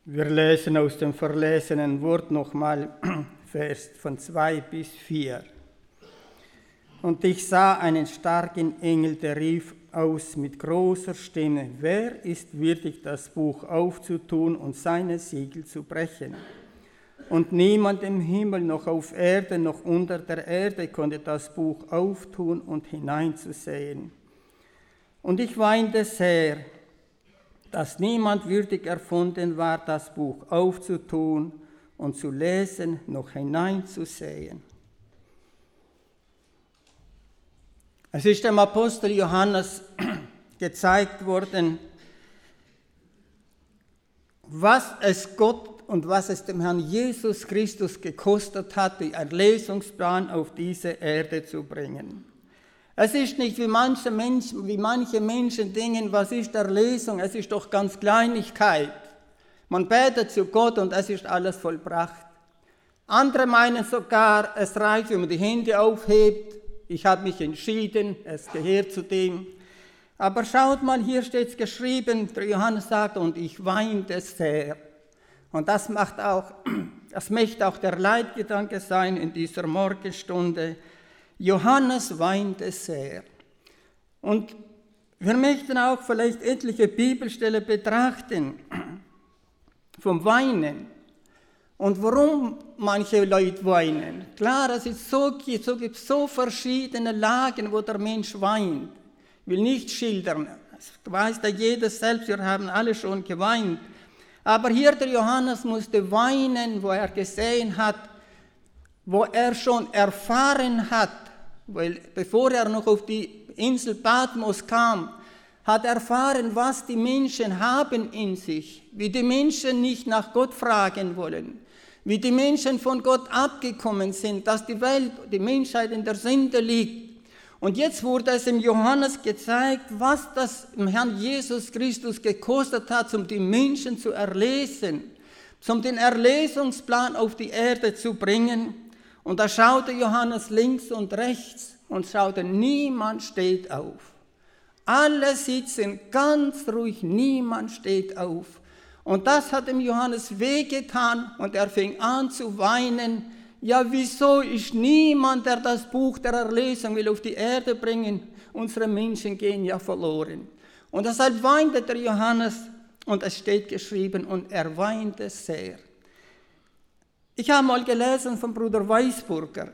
Wir lesen aus dem verlesenen Wort nochmal Vers von 2 bis 4. Und ich sah einen starken Engel, der rief aus mit großer Stimme: Wer ist würdig, das Buch aufzutun und seine Siegel zu brechen? Und niemand im Himmel, noch auf Erden, noch unter der Erde konnte das Buch auftun und hineinzusehen. Und ich weinte sehr, dass niemand würdig erfunden war, das Buch aufzutun und zu lesen, noch hineinzusehen. Es ist dem Apostel Johannes gezeigt worden, was es Gott und was es dem Herrn Jesus Christus gekostet hat, den Erlösungsplan auf diese Erde zu bringen. Es ist nicht wie manche Menschen denken, was ist Erlösung? Es ist doch ganz Kleinigkeit. Man betet zu Gott und es ist alles vollbracht. Andere meinen sogar, es reicht, wenn man die Hände aufhebt. Ich habe mich entschieden, es gehört zu dem. Aber schaut mal, hier steht es geschrieben, der Johannes sagt, und ich weinte sehr. Und das möchte auch der Leitgedanke sein in dieser Morgenstunde. Johannes weinte sehr. Und wir möchten auch vielleicht etliche Bibelstellen betrachten vom Weinen. Und warum manche Leute weinen? Klar, es gibt so verschiedene Lagen, wo der Mensch weint. Ich will nicht schildern, das weiß ja jeder selbst, wir haben alle schon geweint. Aber hier der Johannes musste weinen, wo er gesehen hat, wo er schon erfahren hat, weil bevor er noch auf die Insel Patmos kam, hat erfahren, was die Menschen haben in sich, wie die Menschen nicht nach Gott fragen wollen, wie die Menschen von Gott abgekommen sind, dass die Welt, die Menschheit in der Sünde liegt. Und jetzt wurde es im Johannes gezeigt, was das im Herrn Jesus Christus gekostet hat, um die Menschen zu erlösen, um den Erlösungsplan auf die Erde zu bringen. Und da schaute Johannes links und rechts und schaute, niemand steht auf. Alle sitzen ganz ruhig, niemand steht auf. Und das hat dem Johannes wehgetan und er fing an zu weinen. Ja, wieso ist niemand, der das Buch der Erlösung will auf die Erde bringen? Unsere Menschen gehen ja verloren. Und deshalb weinte der Johannes und es steht geschrieben, und er weinte sehr. Ich habe mal gelesen von Bruder Weisburger.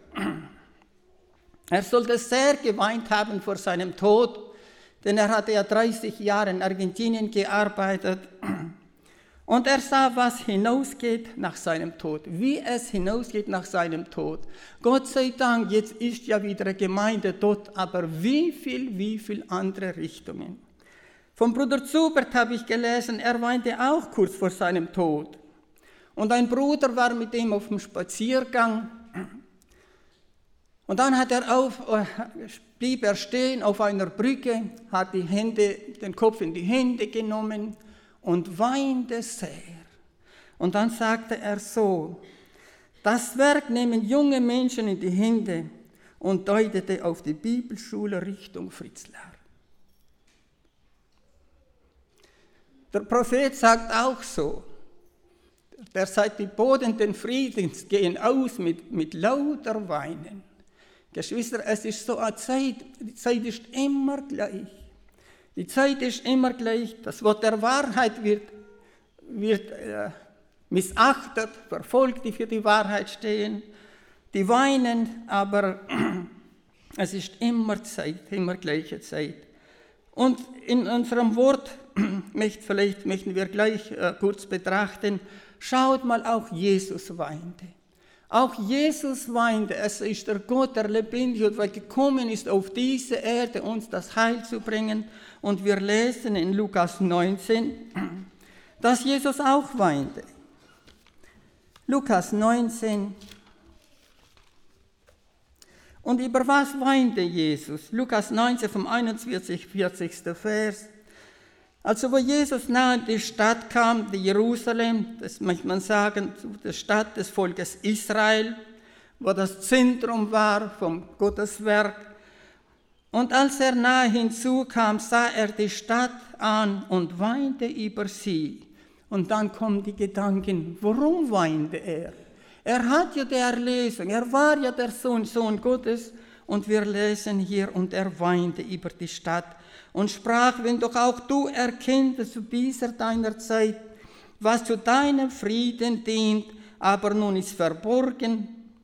Er sollte sehr geweint haben vor seinem Tod, denn er hatte ja 30 Jahre in Argentinien gearbeitet. Und er sah, was hinausgeht nach seinem Tod, wie es hinausgeht nach seinem Tod. Gott sei Dank, jetzt ist ja wieder eine Gemeinde dort, aber wie viel andere Richtungen. Vom Bruder Zubert habe ich gelesen, er weinte auch kurz vor seinem Tod. Und ein Bruder war mit ihm auf dem Spaziergang. Und dann blieb er stehen auf einer Brücke, hat den Kopf in die Hände genommen und weinte sehr. Und dann sagte er so: Das Werk nehmen junge Menschen in die Hände, und deutete auf die Bibelschule Richtung Fritzlar. Der Prophet sagt auch so: Der sagt, die Boden den Friedens gehen aus mit lauter Weinen. Geschwister, es ist so eine Zeit, die Zeit ist immer gleich. Die Zeit ist immer gleich. Das Wort der Wahrheit wird missachtet, verfolgt, die für die Wahrheit stehen. Die weinen, aber es ist immer Zeit, immer gleiche Zeit. Und in unserem Wort möchten wir gleich kurz betrachten. Schaut mal, auch Jesus weinte. Auch Jesus weinte. Es ist der Gott, der lebendig und der gekommen ist auf diese Erde, uns das Heil zu bringen. Und wir lesen in Lukas 19, dass Jesus auch weinte. Lukas 19. Und über was weinte Jesus? Lukas 19 vom 41, 40. Vers. Also wo Jesus nahe in die Stadt kam, die Jerusalem, das möchte man sagen, die Stadt des Volkes Israel, wo das Zentrum war vom Gotteswerk. Und als er nahe hinzukam, sah er die Stadt an und weinte über sie Und dann kommen die Gedanken, warum weinte er? Er hat ja die Erlösung, er war ja der Sohn Gottes. Und wir lesen hier, und er weinte über die Stadt und sprach, wenn doch auch du erkenntest zu dieser deiner Zeit, was zu deinem Frieden dient, aber nun ist verborgen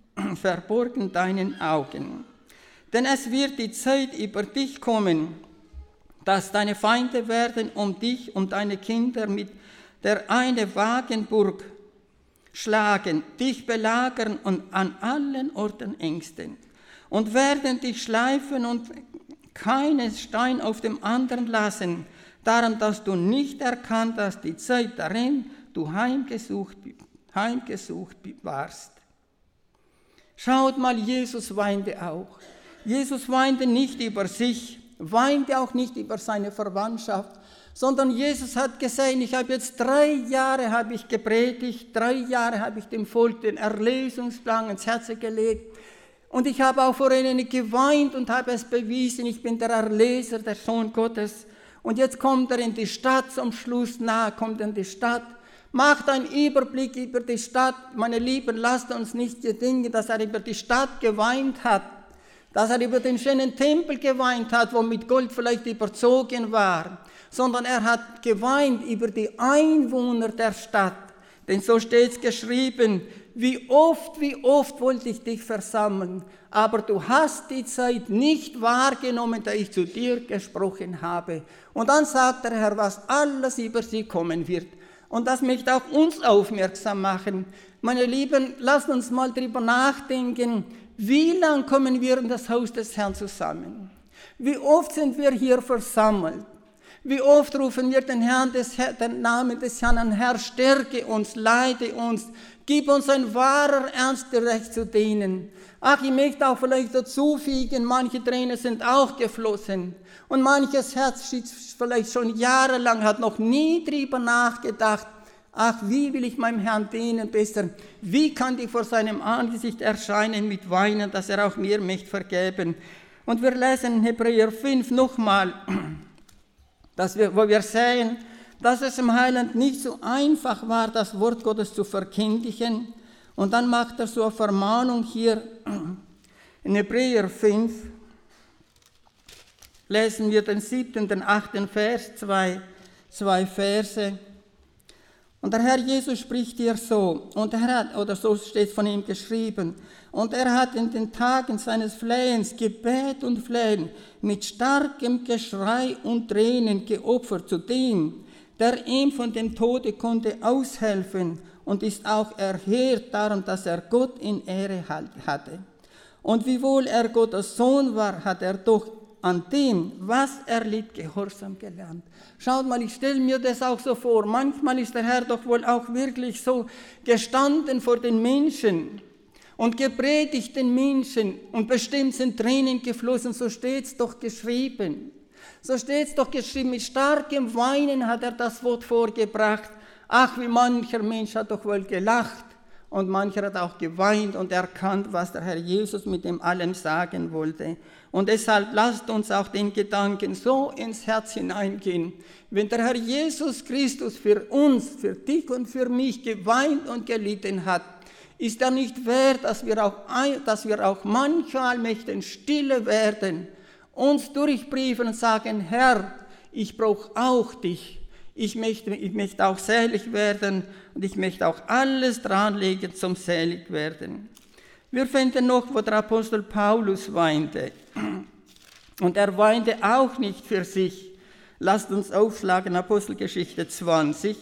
deinen Augen. Denn es wird die Zeit über dich kommen, dass deine Feinde werden um dich und deine Kinder mit der eine Wagenburg schlagen, dich belagern und an allen Orten ängsten und werden dich schleifen und keinen Stein auf dem anderen lassen, daran, dass du nicht erkannt hast, die Zeit darin du heimgesucht warst. Schaut mal, Jesus weinte auch. Jesus weinte nicht über sich, weinte auch nicht über seine Verwandtschaft, sondern Jesus hat gesagt, ich habe jetzt 3 Jahre gepredigt, 3 Jahre habe ich dem Volk den Erlösungsplan ins Herz gelegt und ich habe auch vor ihnen geweint und habe es bewiesen, ich bin der Erlöser, der Sohn Gottes. Und jetzt kommt er in die Stadt, zum Schluss kommt er in die Stadt, macht einen Überblick über die Stadt. Meine Lieben, lasst uns nicht denken, dass er über die Stadt geweint hat, dass er über den schönen Tempel geweint hat, wo mit Gold vielleicht überzogen war, sondern er hat geweint über die Einwohner der Stadt. Denn so steht es geschrieben, wie oft wollte ich dich versammeln, aber du hast die Zeit nicht wahrgenommen, da ich zu dir gesprochen habe. Und dann sagt der Herr, was alles über sie kommen wird. Und das möchte auch uns aufmerksam machen. Meine Lieben, lasst uns mal darüber nachdenken, wie lange kommen wir in das Haus des Herrn zusammen? Wie oft sind wir hier versammelt? Wie oft rufen wir den Namen des Herrn an, Herr, stärke uns, leite uns, gib uns ein wahrer Ernst, gerecht zu dienen. Ach, ich möchte auch vielleicht dazu fügen, manche Tränen sind auch geflossen und manches Herz steht vielleicht schon jahrelang, hat noch nie drüber nachgedacht, ach, wie will ich meinem Herrn dienen besser, wie kann ich vor seinem Angesicht erscheinen mit Weinen, dass er auch mir möchte vergeben. Und wir lesen in Hebräer 5 nochmal, wo wir sehen, dass es im Heiland nicht so einfach war, das Wort Gottes zu verkündigen. Und dann macht er so eine Vermahnung hier in Hebräer 5, lesen wir den 7. und den 8. Vers, zwei Verse. Und der Herr Jesus spricht hier so, oder so steht von ihm geschrieben, und er hat in den Tagen seines Flehens, Gebet und Flehen, mit starkem Geschrei und Tränen geopfert zu dem, der ihm von dem Tode konnte aushelfen und ist auch erhört daran, dass er Gott in Ehre hatte. Und wiewohl er Gottes Sohn war, hat er doch an dem, was er litt, Gehorsam gelernt. Schaut mal, ich stelle mir das auch so vor, manchmal ist der Herr doch wohl auch wirklich so gestanden vor den Menschen und gepredigt den Menschen und bestimmt sind Tränen geflossen, so steht es doch geschrieben. So steht es doch geschrieben, mit starkem Weinen hat er das Wort vorgebracht. Ach, wie mancher Mensch hat doch wohl gelacht und mancher hat auch geweint und erkannt, was der Herr Jesus mit dem allem sagen wollte. Und deshalb lasst uns auch den Gedanken so ins Herz hineingehen. Wenn der Herr Jesus Christus für uns, für dich und für mich geweint und gelitten hat, ist er nicht wert, dass wir auch manchmal möchten stille werden, uns durchbriefen und sagen, Herr, ich brauche auch dich. Ich möchte auch selig werden und ich möchte auch alles dranlegen zum selig werden. Wir finden noch, wo der Apostel Paulus weinte. Und er weinte auch nicht für sich. Lasst uns aufschlagen, Apostelgeschichte 20.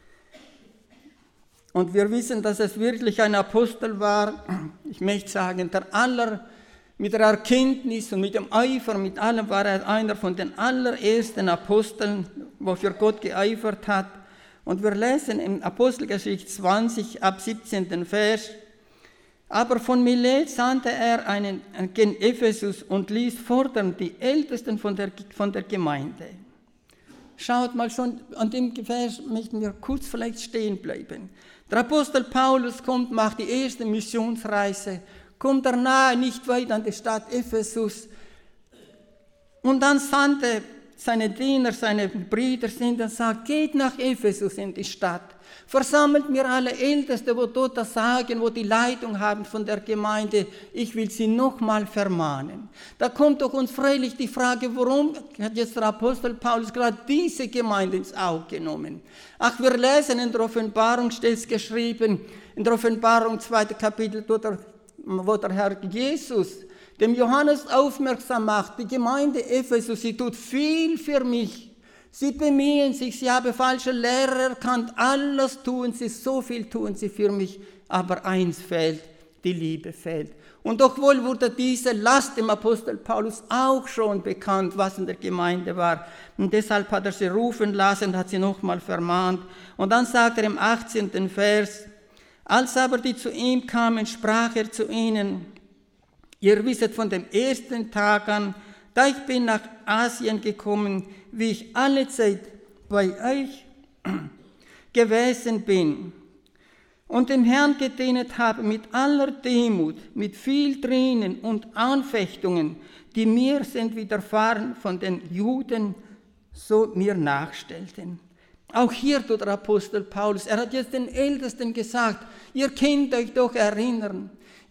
Und wir wissen, dass es wirklich ein Apostel war. Ich möchte sagen, mit der Erkenntnis und mit dem Eifer, mit allem war er einer von den allerersten Aposteln, wofür Gott geeifert hat. Und wir lesen in Apostelgeschichte 20 ab 17. Vers, aber von Milet sandte er einen gen Ephesus und ließ fordern die Ältesten von der Gemeinde. Schaut mal, schon an dem Vers möchten wir kurz vielleicht stehen bleiben. Der Apostel Paulus kommt, macht die erste Missionsreise, kommt nahe, nicht weit an die Stadt Ephesus. Und dann sandte seine Diener, seine Brüder sind und sagt, geht nach Ephesus in die Stadt. Versammelt mir alle Ältesten, wo dort das sagen, wo die Leitung haben von der Gemeinde. Ich will sie nochmal vermahnen. Da kommt doch uns freilich die Frage, warum hat jetzt der Apostel Paulus gerade diese Gemeinde ins Auge genommen? Ach, wir lesen in der Offenbarung, steht es geschrieben, in der Offenbarung 2. Kapitel, wo der Herr Jesus dem Johannes aufmerksam macht, die Gemeinde Ephesus, sie tut viel für mich. Sie bemühen sich, sie haben falsche Lehrer erkannt, alles tun sie, so viel tun sie für mich, aber eins fehlt, die Liebe fehlt. Und doch wohl wurde diese Last dem Apostel Paulus auch schon bekannt, was in der Gemeinde war. Und deshalb hat er sie rufen lassen, hat sie nochmal vermahnt. Und dann sagt er im 18. Vers, als aber die zu ihm kamen, sprach er zu ihnen, ihr wisset von dem ersten Tag an, da ich bin nach Asien gekommen, wie ich alle Zeit bei euch gewesen bin und dem Herrn gedient habe mit aller Demut, mit viel Tränen und Anfechtungen, die mir sind widerfahren von den Juden, so mir nachstellten. Auch hier tut der Apostel Paulus, er hat jetzt den Ältesten gesagt, ihr könnt euch doch erinnern,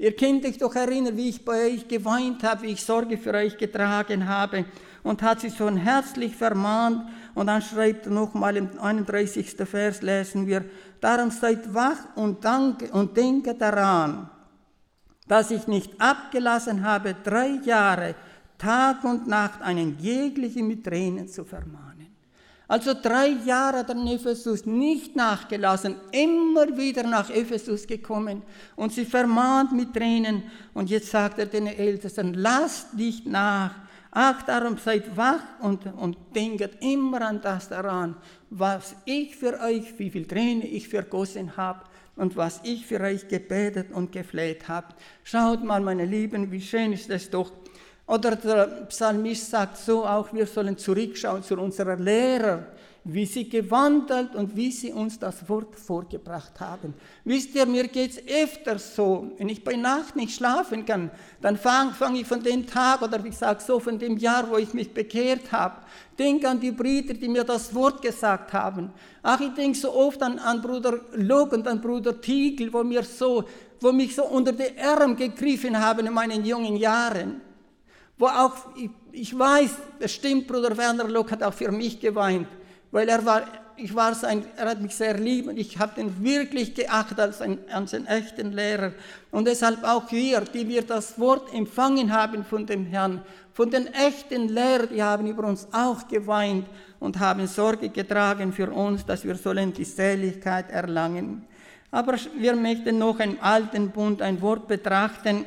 wie ich bei euch geweint habe, wie ich Sorge für euch getragen habe, und hat sie schon herzlich vermahnt. Und dann schreibt er nochmal im 31. Vers, lesen wir, darum seid wach und denke daran, dass ich nicht abgelassen habe, 3 Jahre, Tag und Nacht, einen jeglichen mit Tränen zu vermahnen. Also 3 Jahre hat er in Ephesus nicht nachgelassen, immer wieder nach Ephesus gekommen und sie vermahnt mit Tränen. Und jetzt sagt er den Ältesten, lasst nicht nach, ach, darum seid wach und denkt immer an das daran, was ich für euch, wie viel Tränen ich vergossen habe und was ich für euch gebetet und gefleht habe. Schaut mal, meine Lieben, wie schön ist es doch. Oder der Psalmist sagt so auch, wir sollen zurückschauen zu unserer Lehrer, wie sie gewandelt und wie sie uns das Wort vorgebracht haben. Wisst ihr, mir geht es öfters so, wenn ich bei Nacht nicht schlafen kann, dann fange ich von dem Tag oder ich sage so von dem Jahr, wo ich mich bekehrt habe, denke an die Brüder, die mir das Wort gesagt haben. Ach, ich denke so oft an Bruder Log und an Bruder Tiegel, wo mich so unter die Arme gegriffen haben in meinen jungen Jahren. Wo auch, ich weiß, das stimmt, Bruder Werner Log hat auch für mich geweint, weil er hat mich sehr lieb und ich habe ihn wirklich geachtet als einen echten Lehrer. Und deshalb auch wir, die wir das Wort empfangen haben von dem Herrn, von den echten Lehrern, die haben über uns auch geweint und haben Sorge getragen für uns, dass wir sollen die Seligkeit erlangen. Aber wir möchten noch im Alten Bund ein Wort betrachten,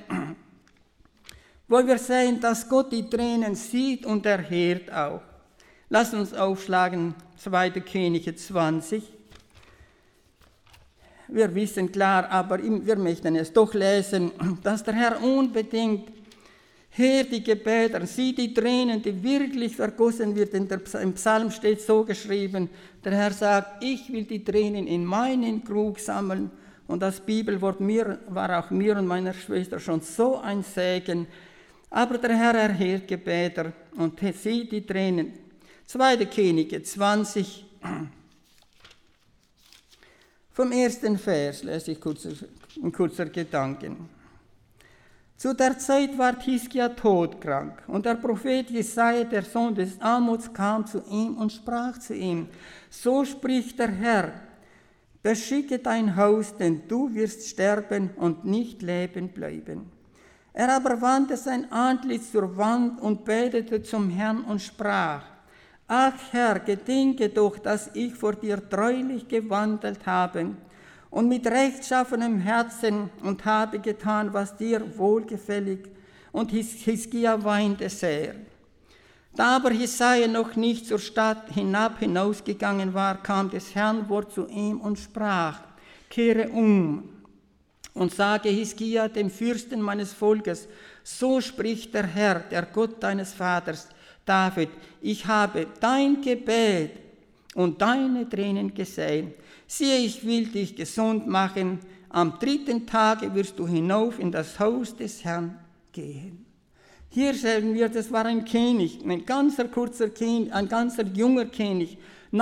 wo wir sehen, dass Gott die Tränen sieht und erhört auch. Lasst uns aufschlagen, 2. Könige 20. Wir wissen klar, aber wir möchten es doch lesen, dass der Herr unbedingt hört die Gebete, sieht die Tränen, die wirklich vergossen wird. Im Psalm steht so geschrieben, der Herr sagt, ich will die Tränen in meinen Krug sammeln. Und das Bibelwort war auch mir und meiner Schwester schon so ein Segen. Aber der Herr erhört Gebete und sieht die Tränen. 2. Könige 20, vom 1. Vers lese ich in kurzer Gedanken. Zu der Zeit war Hiskia todkrank und der Prophet Jesaja, der Sohn des Amoz, kam zu ihm und sprach zu ihm, so spricht der Herr, beschicke dein Haus, denn du wirst sterben und nicht leben bleiben. Er aber wandte sein Antlitz zur Wand und betete zum Herrn und sprach, ach Herr, gedenke doch, dass ich vor dir treulich gewandelt habe und mit rechtschaffenem Herzen und habe getan, was dir wohlgefällig. Und Hiskia weinte sehr. Da aber Jesaja noch nicht zur Stadt hinausgegangen war, kam des Herrn Wort zu ihm und sprach, kehre um und sage Hiskia, dem Fürsten meines Volkes, so spricht der Herr, der Gott deines Vaters, David, ich habe dein Gebet und deine Tränen gesehen. Siehe, ich will dich gesund machen. Am 3. Tage wirst du hinauf in das Haus des Herrn gehen. Hier sehen wir, das war ein König, ein ganzer kurzer König, ein ganzer junger König.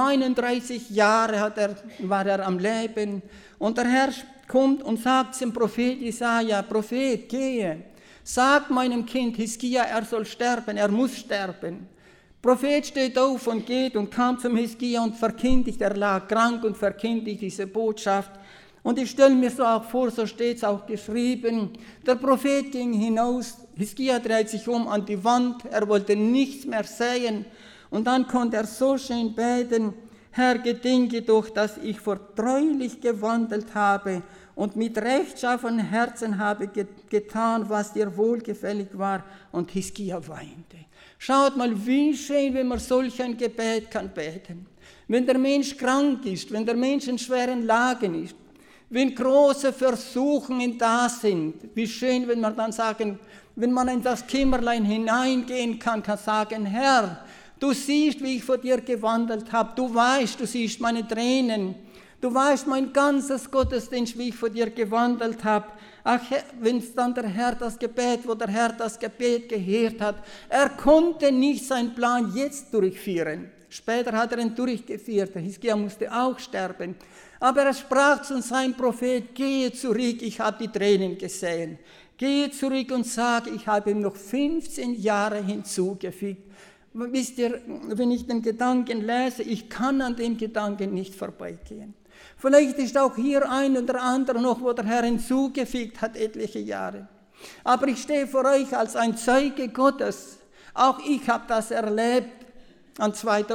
39 Jahre war er am Leben. Und der Herr kommt und sagt zum Prophet Jesaja: Prophet, gehe, sag meinem Kind Hiskia, er soll sterben, er muss sterben. Der Prophet steht auf und geht und kam zum Hiskia und verkündigt, er lag krank und verkündigt diese Botschaft. Und ich stelle mir so auch vor, so steht es auch geschrieben, der Prophet ging hinaus, Hiskia dreht sich um an die Wand, er wollte nichts mehr sehen. Und dann konnte er so schön beten: Herr, gedenke doch, dass ich vertreulich gewandelt habe und mit rechtschaffenem Herzen habe getan, was dir wohlgefällig war. Und Hiskia weinte. Schaut mal, wie schön, wenn man solch ein Gebet kann beten. Wenn der Mensch krank ist, wenn der Mensch in schweren Lagen ist, wenn große Versuchungen da sind, wie schön, wenn man dann sagen, wenn man in das Kämmerlein hineingehen kann sagen: Herr, du siehst, wie ich vor dir gewandelt habe. Du weißt, du siehst meine Tränen. Du weißt mein ganzes Gottesdienst, wie ich vor dir gewandelt habe. Ach, wenn es dann der Herr das Gebet, wo der Herr das Gebet gehört hat, er konnte nicht seinen Plan jetzt durchführen. Später hat er ihn durchgeführt. Hiskia musste auch sterben. Aber er sprach zu seinem Prophet: Gehe zurück, ich habe die Tränen gesehen. Gehe zurück und sage, ich habe ihm noch 15 Jahre hinzugefügt. Wisst ihr, wenn ich den Gedanken lese, ich kann an dem Gedanken nicht vorbeigehen. Vielleicht ist auch hier ein oder andere noch, wo der Herr hinzugefügt hat, etliche Jahre. Aber ich stehe vor euch als ein Zeuge Gottes. Auch ich habe das erlebt an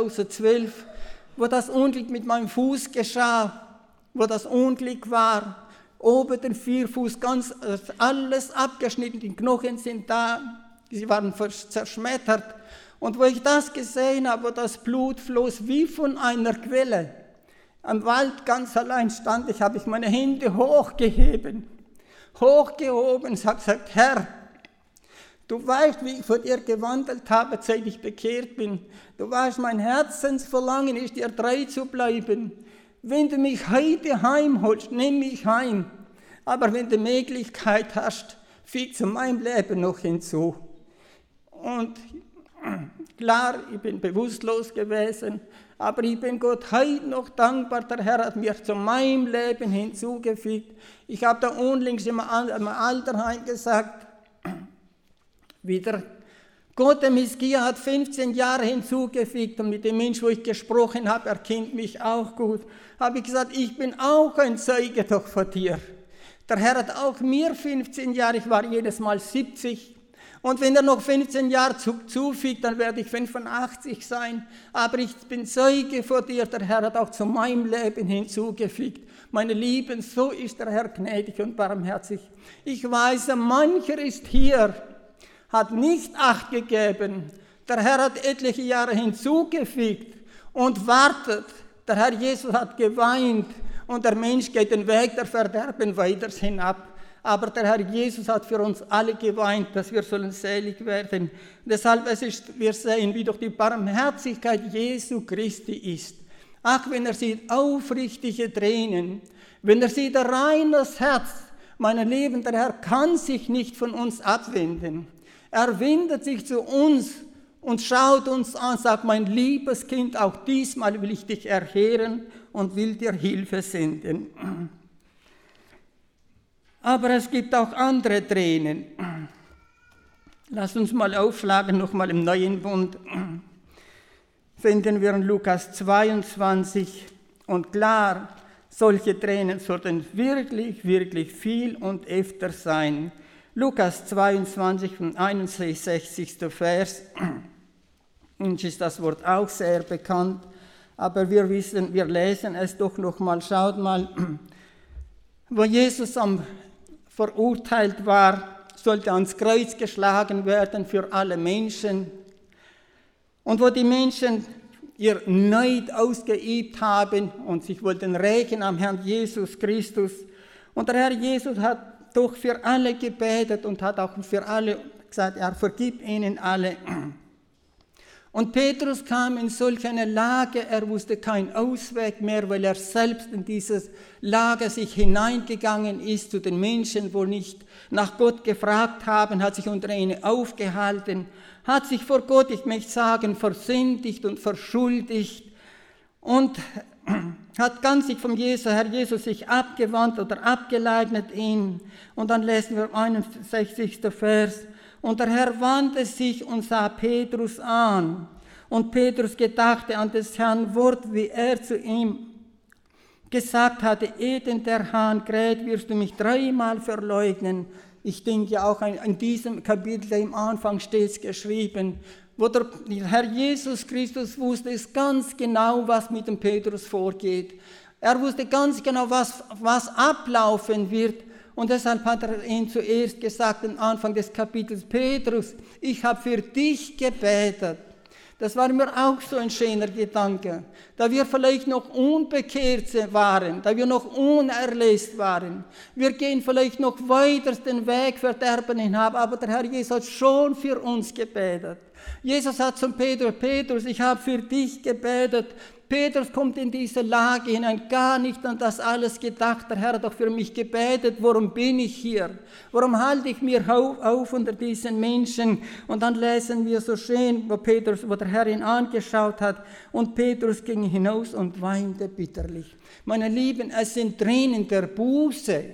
2012, wo das Unglück mit meinem Fuß geschah, wo das Unglück war. Oben den Vierfuß, ganz alles abgeschnitten, die Knochen sind da, sie waren zerschmettert. Und wo ich das gesehen habe, wo das Blut floss wie von einer Quelle, am Wald ganz allein stand ich, habe ich meine Hände hochgehoben, und habe gesagt: Herr, du weißt, wie ich vor dir gewandelt habe, seit ich bekehrt bin. Du weißt, mein Herzensverlangen ist, dir treu zu bleiben. Wenn du mich heute heimholst, nimm mich heim. Aber wenn du die Möglichkeit hast, füg zu meinem Leben noch hinzu. Und klar, ich bin bewusstlos gewesen, aber ich bin Gott heute noch dankbar. Der Herr hat mir zu meinem Leben hinzugefügt. Ich habe da unlängst im Altersheim gesagt, wieder, Gott dem Hiskia hat 15 Jahre hinzugefügt und mit dem Menschen, wo ich gesprochen habe, er kennt mich auch gut, habe ich gesagt, ich bin auch ein Zeuge doch vor dir. Der Herr hat auch mir 15 Jahre, ich war jedes Mal 70. Und wenn er noch 15 Jahre zufügt, dann werde ich 85 sein. Aber ich bin Zeuge vor dir, der Herr hat auch zu meinem Leben hinzugefügt. Meine Lieben, so ist der Herr gnädig und barmherzig. Ich weiß, mancher ist hier, hat nicht Acht gegeben. Der Herr hat etliche Jahre hinzugefügt und wartet. Der Herr Jesus hat geweint und der Mensch geht den Weg der Verderben weiter hinab. Aber der Herr Jesus hat für uns alle geweint, dass wir sollen selig werden. Deshalb wir sehen, wie doch die Barmherzigkeit Jesu Christi ist. Ach, wenn er sieht aufrichtige Tränen, wenn er sieht ein reines Herz, meine Lieben, der Herr kann sich nicht von uns abwenden. Er wendet sich zu uns und schaut uns an, sagt, mein liebes Kind, auch diesmal will ich dich erhören und will dir Hilfe senden. Aber es gibt auch andere Tränen. Lass uns mal aufschlagen, nochmal im Neuen Bund. Finden wir in Lukas 22. Und klar, solche Tränen sollten wirklich, wirklich viel und öfter sein. Lukas 22, vom 61. Vers. Uns ist das Wort auch sehr bekannt. Aber wir lesen es doch nochmal. Schaut mal, wo Jesus verurteilt war, sollte ans Kreuz geschlagen werden für alle Menschen. Und wo die Menschen ihr Neid ausgeübt haben und sich wollten rächen am Herrn Jesus Christus. Und der Herr Jesus hat doch für alle gebetet und hat auch für alle gesagt, er vergibt ihnen alle. Und Petrus kam in solch eine Lage, er wusste keinen Ausweg mehr, weil er selbst in dieses Lager sich hineingegangen ist zu den Menschen, wo nicht nach Gott gefragt haben, hat sich unter ihnen aufgehalten, hat sich vor Gott, ich möchte sagen, versündigt und verschuldigt und hat ganz sich vom Herr Jesus sich abgewandt oder abgeleugnet ihn. Und dann lesen wir 61. Vers. Und der Herr wandte sich und sah Petrus an. Und Petrus gedachte an des Herrn Wort, wie er zu ihm gesagt hatte, ehe denn der Hahn kräht, wirst du mich 3-mal verleugnen. Ich denke auch in diesem Kapitel im Anfang steht es geschrieben, wo der Herr Jesus Christus wusste es ganz genau, was mit dem Petrus vorgeht. Er wusste ganz genau, was ablaufen wird. Und deshalb hat er ihn zuerst gesagt, am Anfang des Kapitels, Petrus, ich habe für dich gebetet. Das war mir auch so ein schöner Gedanke. Da wir vielleicht noch unbekehrt waren, da wir noch unerlöst waren. Wir gehen vielleicht noch weiter den Weg Verderben hinab, aber der Herr Jesus hat schon für uns gebetet. Jesus hat zum Petrus, ich habe für dich gebetet. Petrus kommt in diese Lage hinein, gar nicht an das alles gedacht. Der Herr hat doch für mich gebetet, warum bin ich hier? Warum halte ich mir auf unter diesen Menschen? Und dann lesen wir so schön, wo der Herr ihn angeschaut hat. Und Petrus ging hinaus und weinte bitterlich. Meine Lieben, es sind Tränen der Buße.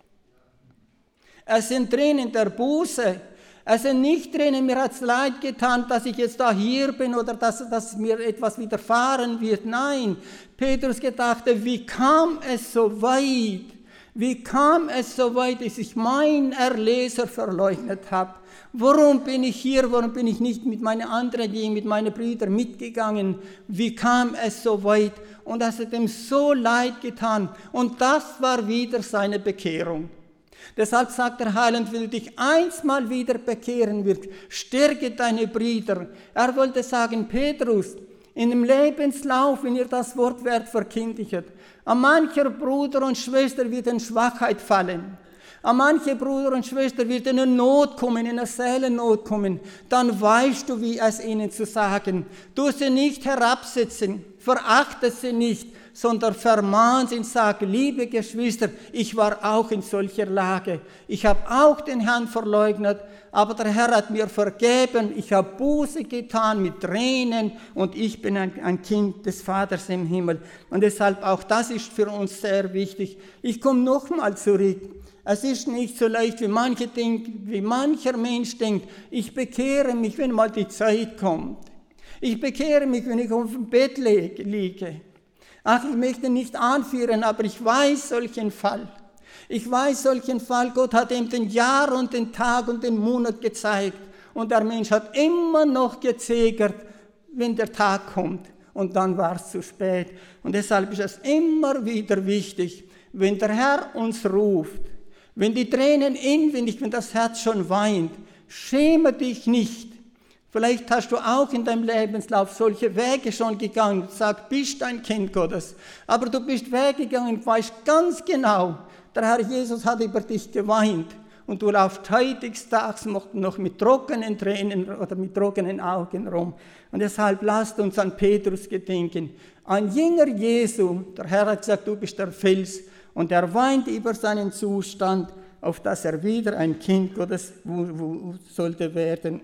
Es sind Tränen der Buße. Es sind nicht Tränen, mir hat es leid getan, dass ich jetzt da hier bin oder dass mir etwas widerfahren wird. Nein, Petrus gedachte, wie kam es so weit? Wie kam es so weit, dass ich meinen Erlöser verleugnet habe? Warum bin ich hier? Warum bin ich nicht mit meinen anderen, mit meinen Brüdern mitgegangen? Wie kam es so weit? Und es hat ihm so leid getan. Und das war wieder seine Bekehrung. Deshalb sagt der Heiland, wenn du dich einmal wieder bekehren wirst, stärke deine Brüder. Er wollte sagen, Petrus, in dem Lebenslauf, wenn ihr das Wort werdet, verkündigt, an mancher Bruder und Schwester wird in Schwachheit fallen. An manche Bruder und Schwester wird in eine Not kommen, in eine Seelennot kommen. Dann weißt du, wie es ihnen zu sagen. Du sie nicht herabsetzen, verachte sie nicht, sondern vermahn sie und sag, liebe Geschwister, ich war auch in solcher Lage. Ich habe auch den Herrn verleugnet, aber der Herr hat mir vergeben. Ich habe Buße getan mit Tränen und ich bin ein Kind des Vaters im Himmel. Und deshalb auch das ist für uns sehr wichtig. Ich komme nochmal zurück. Es ist nicht so leicht, wie mancher Mensch denkt, ich bekehre mich, wenn mal die Zeit kommt. Ich bekehre mich, wenn ich auf dem Bett liege. Ach, ich möchte nicht anführen, aber ich weiß solchen Fall. Ich weiß solchen Fall, Gott hat ihm den Jahr und den Tag und den Monat gezeigt. Und der Mensch hat immer noch gezögert, wenn der Tag kommt. Und dann war es zu spät. Und deshalb ist es immer wieder wichtig, wenn der Herr uns ruft, wenn die Tränen inwendig, wenn das Herz schon weint, schäme dich nicht. Vielleicht hast du auch in deinem Lebenslauf solche Wege schon gegangen, sag, bist ein Kind Gottes. Aber du bist weggegangen und weißt ganz genau, der Herr Jesus hat über dich geweint. Und du laufst heutiges noch mit trockenen Tränen oder mit trockenen Augen rum. Und deshalb lasst uns an Petrus gedenken. Ein Jünger Jesu, der Herr hat gesagt, du bist der Fels. Und er weint über seinen Zustand, auf dass er wieder ein Kind Gottes sollte werden.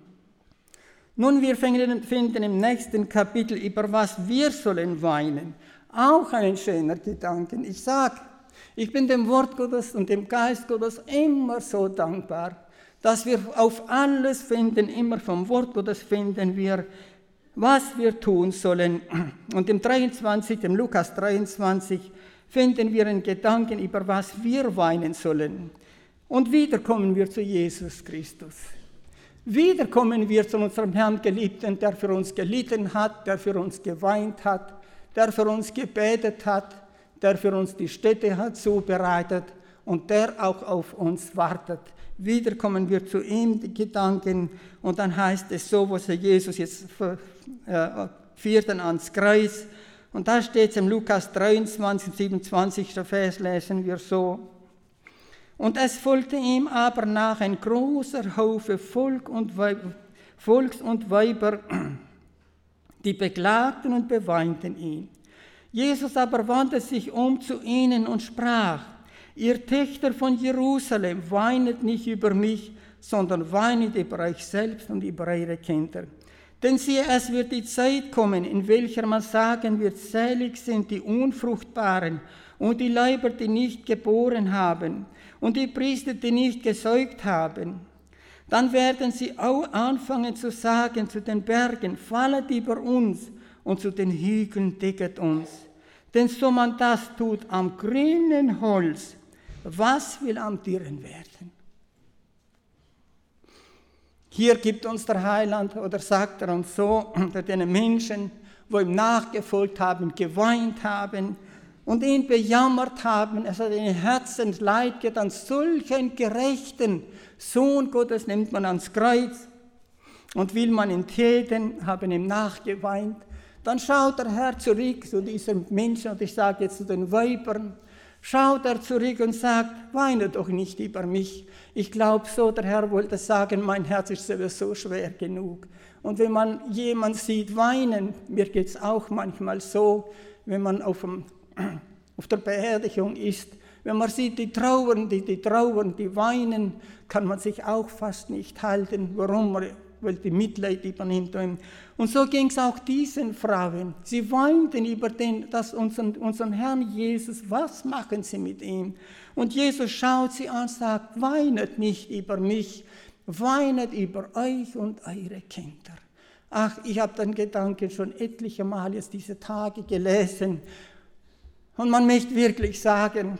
Nun, wir finden im nächsten Kapitel, über was wir sollen weinen. Auch einen schönen Gedanken. Ich sage, ich bin dem Wort Gottes und dem Geist Gottes immer so dankbar, dass wir auf alles finden, immer vom Wort Gottes finden wir, was wir tun sollen. Und im Lukas 23, finden wir einen Gedanken, über was wir weinen sollen. Und wieder kommen wir zu Jesus Christus. Wieder kommen wir zu unserem Herrn Geliebten, der für uns gelitten hat, der für uns geweint hat, der für uns gebetet hat, der für uns die Stätte hat zubereitet und der auch auf uns wartet. Wieder kommen wir zu ihm, die Gedanken, und dann heißt es so, was Jesus jetzt führt ans Kreuz. Und da steht es im Lukas 23, 27. Vers, lesen wir so. Und es folgte ihm aber nach ein großer Haufe Volks und Weiber Die beklagten und beweinten ihn. Jesus aber wandte sich um zu ihnen und sprach: Ihr Töchter von Jerusalem, weinet nicht über mich, sondern weinet über euch selbst und über eure Kinder. Denn siehe, es wird die Zeit kommen, in welcher man sagen wird, selig sind die Unfruchtbaren und die Leiber, die nicht geboren haben, und die Priester, die nicht gesäugt haben. Dann werden sie auch anfangen zu sagen zu den Bergen, fallet über uns, und zu den Hügeln decket uns. Denn so man das tut am grünen Holz, was will am Dürren werden? Hier gibt uns der Heiland, oder sagt er uns so, unter den Menschen, wo ihm nachgefolgt haben, geweint haben und ihn bejammert haben. Es hat ihnen Herzensleid getan. Solchen gerechten Sohn Gottes nimmt man ans Kreuz und will man ihn töten, haben ihm nachgeweint. Dann schaut der Herr zurück zu diesem Menschen, und ich sage jetzt zu den Weibern, schaut er zurück und sagt, weine doch nicht über mich. Ich glaube so, der Herr wollte sagen, mein Herz ist sowieso schwer genug. Und wenn man jemanden sieht weinen, mir geht es auch manchmal so, wenn man auf der Beerdigung ist, wenn man sieht, die trauern, die weinen, kann man sich auch fast nicht halten. Warum? Weil die Mitleid übernimmt. Und so ging es auch diesen Frauen. Sie weinten über unseren Herrn Jesus. Was machen sie mit ihm? Und Jesus schaut sie an und sagt, weinet nicht über mich, weinet über euch und eure Kinder. Ach, ich habe den Gedanken schon etliche Mal jetzt diese Tage gelesen. Und man möchte wirklich sagen,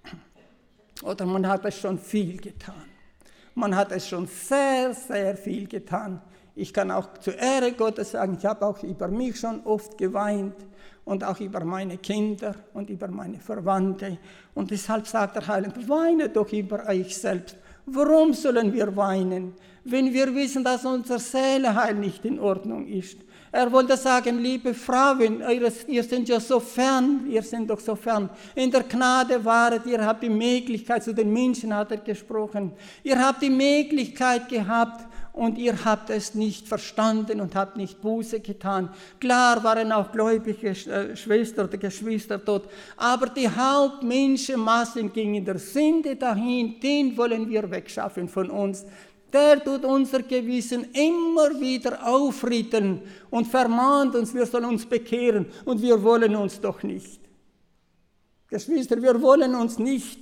oder man hat es schon viel getan. Man hat es schon sehr, sehr viel getan. Ich kann auch zur Ehre Gottes sagen, ich habe auch über mich schon oft geweint und auch über meine Kinder und über meine Verwandte. Und deshalb sagt der Heiland, weine doch über euch selbst. Warum sollen wir weinen, wenn wir wissen, dass unser Seelenheil nicht in Ordnung ist? Er wollte sagen, liebe Frauen, ihr seid ja so fern, ihr seid doch so fern. In der Gnade waret, ihr habt die Möglichkeit, zu den Menschen hat er gesprochen. Ihr habt die Möglichkeit gehabt und ihr habt es nicht verstanden und habt nicht Buße getan. Klar waren auch gläubige Schwestern oder Geschwister dort, aber die Hauptmenschenmassen gingen in der Sünde dahin, den wollen wir wegschaffen von uns. Der tut unser Gewissen immer wieder aufrütteln und vermahnt uns, wir sollen uns bekehren und wir wollen uns doch nicht. Geschwister, wir wollen uns nicht.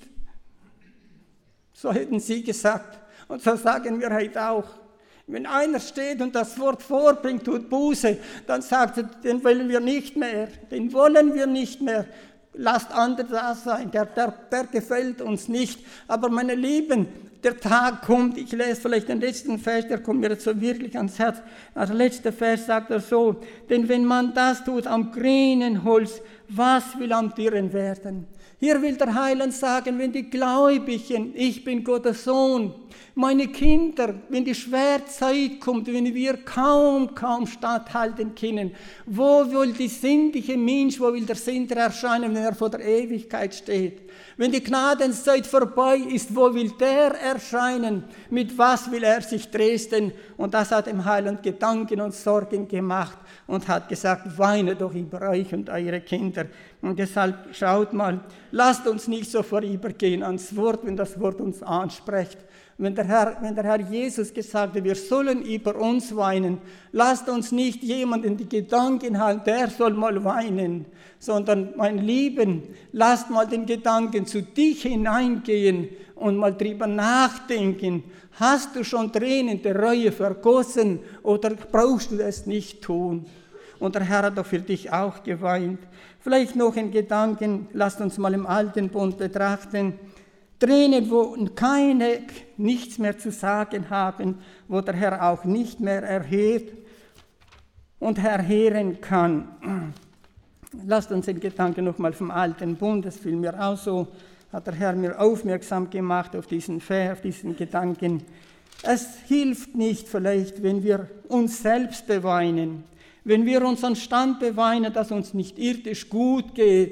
So hätten sie gesagt und so sagen wir heute auch. Wenn einer steht und das Wort vorbringt, tut Buße, dann sagt er, den wollen wir nicht mehr, den wollen wir nicht mehr. Lasst andere da sein, der gefällt uns nicht. Aber meine Lieben, der Tag kommt, ich lese vielleicht den letzten Vers, der kommt mir jetzt so wirklich ans Herz. Der letzte Vers sagt er so, denn wenn man das tut am grünen Holz, was will am Dürren werden? Hier will der Heiland sagen, wenn die Gläubigen, ich bin Gottes Sohn, meine Kinder, wenn die schwere Zeit kommt, wenn wir kaum standhalten können, wo will die sündige Mensch, wo will der Sünder erscheinen, wenn er vor der Ewigkeit steht? Wenn die Gnadenzeit vorbei ist, wo will der erscheinen? Mit was will er sich trösten? Und das hat dem Heiland Gedanken und Sorgen gemacht und hat gesagt, weine doch über euch und eure Kinder. Und deshalb schaut mal, lasst uns nicht so vorübergehen ans Wort, wenn das Wort uns anspricht. Wenn der Herr Jesus gesagt hat, wir sollen über uns weinen, lasst uns nicht jemanden die Gedanken halten, der soll mal weinen, sondern, mein Lieben, lasst mal den Gedanken zu dich hineingehen und mal drüber nachdenken. Hast du schon Tränen der Reue vergossen oder brauchst du es nicht tun? Und der Herr hat doch für dich auch geweint. Vielleicht noch ein Gedanken, lasst uns mal im Alten Bund betrachten. Tränen, wo keine nichts mehr zu sagen haben, wo der Herr auch nicht mehr erhört und erhören kann. Lasst uns den Gedanken nochmal vom Alten Bund, das fiel mir auch so, hat der Herr mir aufmerksam gemacht auf diesen Gedanken. Es hilft nicht vielleicht, wenn wir uns selbst beweinen, wenn wir unseren Stand beweinen, dass uns nicht irdisch gut geht,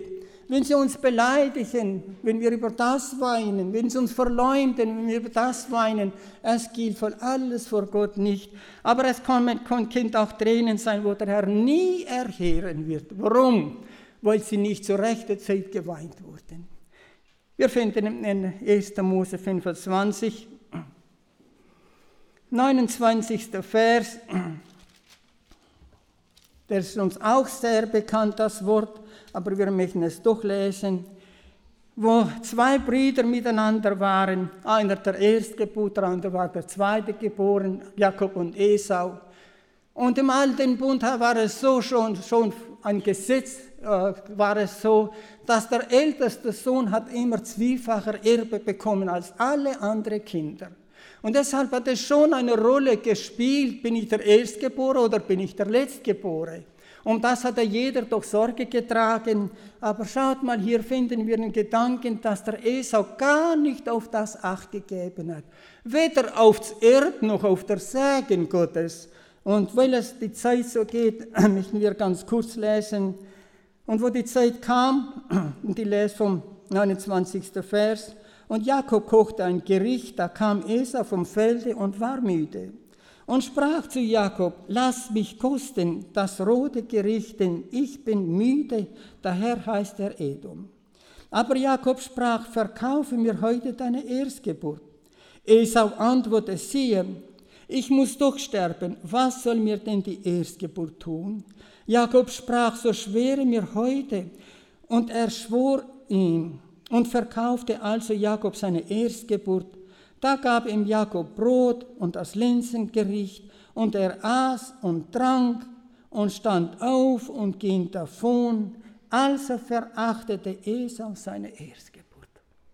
wenn sie uns beleidigen, wenn wir über das weinen, wenn sie uns verleumden, wenn wir über das weinen, es gilt voll alles vor Gott nicht. Aber es können auch Tränen sein, wo der Herr nie erhören wird. Warum? Weil sie nicht zur rechten Zeit geweint wurden. Wir finden in 1. Mose 25, 29. Vers, das ist uns auch sehr bekannt, das Wort, aber wir möchten es doch lesen, wo zwei Brüder miteinander waren, einer der Erstgeburt, der andere war der Zweite geboren, Jakob und Esau. Und im Alten Bund war es so schon ein Gesetz, war es so, dass der älteste Sohn hat immer zweifacher Erbe bekommen als alle anderen Kinder. Und deshalb hat es schon eine Rolle gespielt, bin ich der Erstgeborene oder bin ich der Letztgeborene. Um das hat jeder doch Sorge getragen. Aber schaut mal, hier finden wir einen Gedanken, dass der Esau gar nicht auf das Acht gegeben hat. Weder aufs Erb noch auf der Segen Gottes. Und weil es die Zeit so geht, möchten wir ganz kurz lesen. Und wo die Zeit kam, und ich lese vom 29. Vers, und Jakob kochte ein Gericht, da kam Esau vom Felde und war müde. Und sprach zu Jakob, lass mich kosten das rote Gericht, denn ich bin müde, daher heißt er Edom. Aber Jakob sprach, verkaufe mir heute deine Erstgeburt. Esau antwortete, siehe, ich muss doch sterben, was soll mir denn die Erstgeburt tun? Jakob sprach, so schwere mir heute. Und er schwor ihm und verkaufte also Jakob seine Erstgeburt. Da gab ihm Jakob Brot und das Linsengericht, und er aß und trank und stand auf und ging davon. Also verachtete Esau seine Erstgeburt.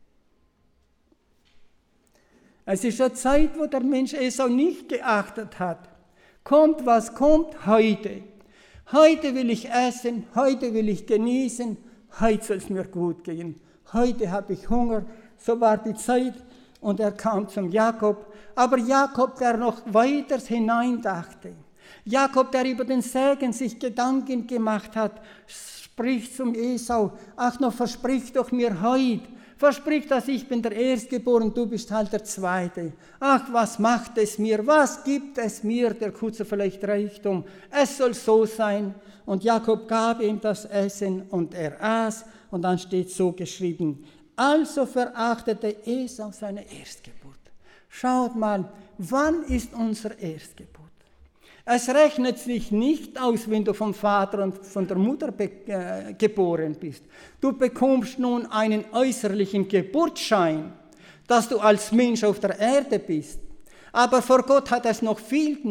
Es ist eine Zeit, wo der Mensch Esau nicht geachtet hat. Kommt, was kommt, heute. Heute will ich essen, heute will ich genießen, heute soll es mir gut gehen. Heute habe ich Hunger, so war die Zeit. Und er kam zum Jakob, aber Jakob, der noch weiter hineindachte, Jakob, der über den Segen sich Gedanken gemacht hat, spricht zum Esau, ach, noch versprich doch mir heute, versprich, dass ich bin der Erstgeborene, du bist halt der Zweite. Ach, was macht es mir, was gibt es mir, der kurze vielleicht Reichtum, es soll so sein. Und Jakob gab ihm das Essen und er aß, und dann steht so geschrieben, also verachtete Esau seine Erstgeburt. Schaut mal, wann ist unsere Erstgeburt? Es rechnet sich nicht aus, wenn du vom Vater und von der Mutter geboren bist. Du bekommst nun einen äußerlichen Geburtsschein, dass du als Mensch auf der Erde bist. Aber vor Gott hat es noch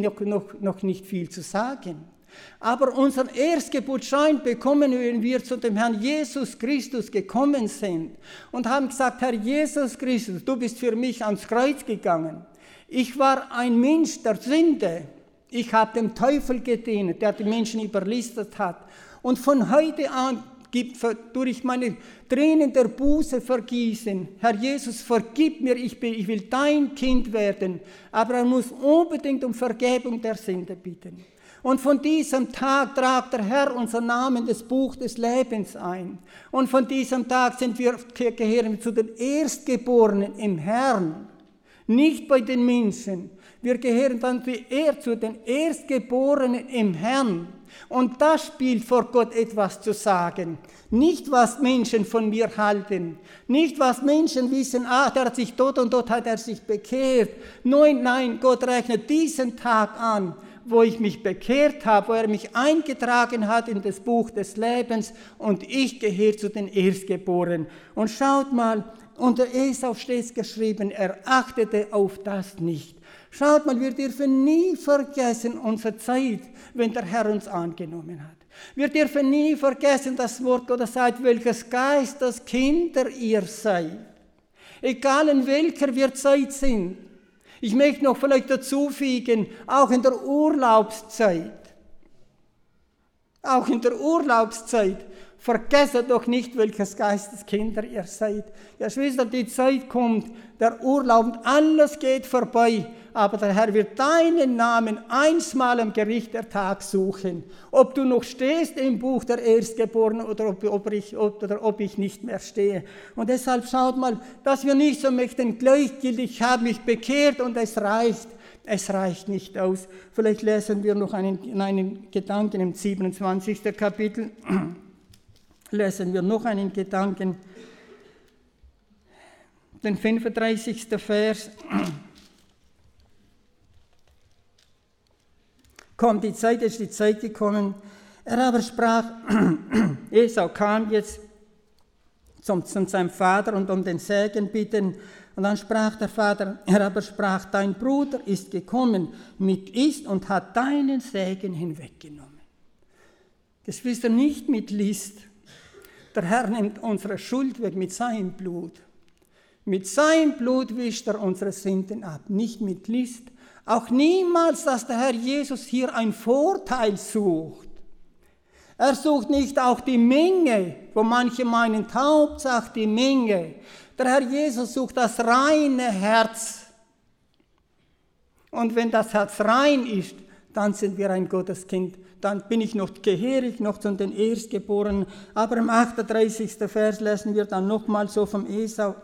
nicht viel zu sagen. Aber unseren Erstgeburtsschein bekommen wir, wenn wir zu dem Herrn Jesus Christus gekommen sind und haben gesagt, Herr Jesus Christus, du bist für mich ans Kreuz gegangen. Ich war ein Mensch der Sünde. Ich habe dem Teufel gedient, der die Menschen überlistet hat. Und von heute an durch meine Tränen der Buße vergießen. Herr Jesus, vergib mir, ich will dein Kind werden. Aber er muss unbedingt um Vergebung der Sünde bitten. Und von diesem Tag tragt der Herr unser Namen des Buch des Lebens ein. Und von diesem Tag gehören wir zu den Erstgeborenen im Herrn, nicht bei den Menschen. Wir gehören dann zu den Erstgeborenen im Herrn. Und das spielt vor Gott etwas zu sagen. Nicht, was Menschen von mir halten. Nicht, was Menschen wissen, der hat sich dort und dort hat er sich bekehrt. Nein, Gott rechnet diesen Tag an, wo ich mich bekehrt habe, wo er mich eingetragen hat in das Buch des Lebens und ich gehöre zu den Erstgeborenen. Und schaut mal, unter Esau steht geschrieben, er achtete auf das nicht. Schaut mal, wir dürfen nie vergessen unsere Zeit, wenn der Herr uns angenommen hat. Wir dürfen nie vergessen, das Wort Gottes sagt, welches Geistes Kinder ihr seid. Egal in welcher wir Zeit sind. Ich möchte noch vielleicht dazu fügen, auch in der Urlaubszeit. Auch in der Urlaubszeit vergesst doch nicht, welches Geisteskinder ihr seid. Ja, Schwester, die Zeit kommt, der Urlaub und alles geht vorbei, aber der Herr wird deinen Namen einmal am Gericht der Tag suchen. Ob du noch stehst im Buch der Erstgeborenen oder ob ich nicht mehr stehe. Und deshalb schaut mal, dass wir nicht so möchten, gleichgültig haben mich bekehrt und es reicht. Es reicht nicht aus. Vielleicht lesen wir noch einen Gedanken im 27. Kapitel. Lesen wir noch einen Gedanken. Den 35. Vers. Kommt die Zeit, ist die Zeit gekommen. Er aber sprach, Esau kam jetzt zu seinem Vater und um den Segen bitten. Und dann sprach der Vater, er aber sprach, dein Bruder ist gekommen mit List und hat deinen Segen hinweggenommen. Geschwister, nicht mit List. Der Herr nimmt unsere Schuld weg mit seinem Blut. Mit seinem Blut wischt er unsere Sünden ab, nicht mit List. Auch niemals, dass der Herr Jesus hier einen Vorteil sucht. Er sucht nicht auch die Menge, wo manche meinen, Hauptsache die Menge. Der Herr Jesus sucht das reine Herz. Und wenn das Herz rein ist, dann sind wir ein Gotteskind. Dann gehöre ich noch zu den Erstgeborenen. Aber im 38. Vers lesen wir dann nochmal so vom Esau.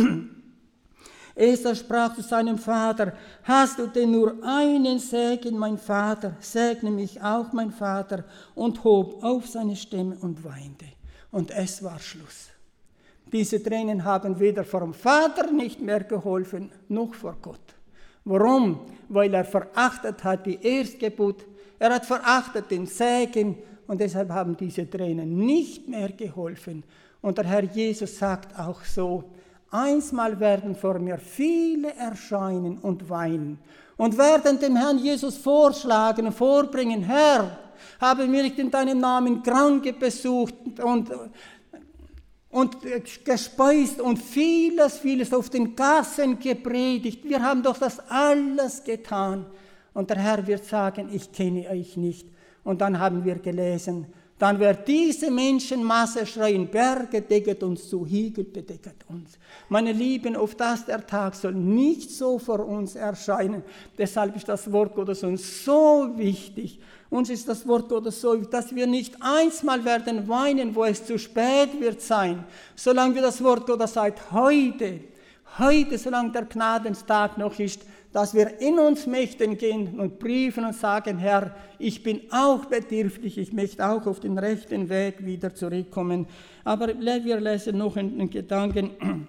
Esau sprach zu seinem Vater, hast du denn nur einen Segen, mein Vater? Segne mich auch, mein Vater. Und hob auf seine Stimme und weinte. Und es war Schluss. Diese Tränen haben weder vom Vater nicht mehr geholfen, noch vor Gott. Warum? Weil er verachtet hat die Erstgeburt. Er hat verachtet den Segen und deshalb haben diese Tränen nicht mehr geholfen. Und der Herr Jesus sagt auch so, einmal werden vor mir viele erscheinen und weinen und werden dem Herrn Jesus vorschlagen und vorbringen, Herr, haben wir nicht in deinem Namen Kranke besucht und gespeist und vieles auf den Gassen gepredigt. Wir haben doch das alles getan. Und der Herr wird sagen, ich kenne euch nicht. Und dann haben wir gelesen, dann wird diese Menschenmasse schreien, Berge decket uns zu, Hügel bedecket uns. Meine Lieben, auf das der Tag soll nicht so vor uns erscheinen. Deshalb ist das Wort Gottes uns so wichtig. Uns ist das Wort Gottes so, dass wir nicht einmal werden weinen, wo es zu spät wird sein. Solange wir das Wort Gottes sagt, heute, solange der Gnadenstag noch ist, dass wir in uns möchten gehen und briefen und sagen, Herr, ich bin auch bedürftig, ich möchte auch auf den rechten Weg wieder zurückkommen. Aber wir lesen noch einen Gedanken.